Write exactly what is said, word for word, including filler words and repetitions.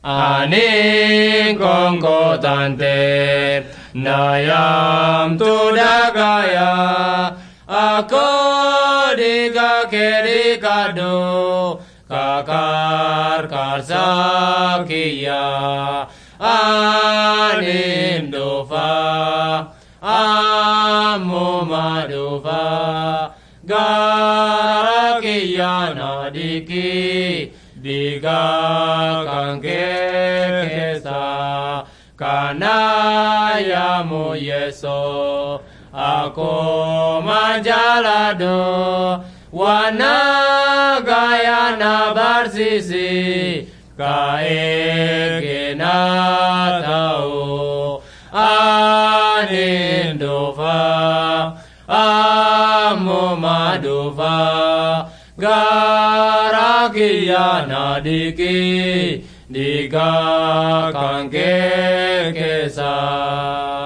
Ani kongko tante nayam tudagaya ako dika keri kado kakar karsakiya anim dofa amo madofa garakiya nadiki diga kanke kesa kanaya mo yeso ako majalado wana gaya na barsisi kae na tao anindofa amo madofa garakiya nadiki diga kanke kesa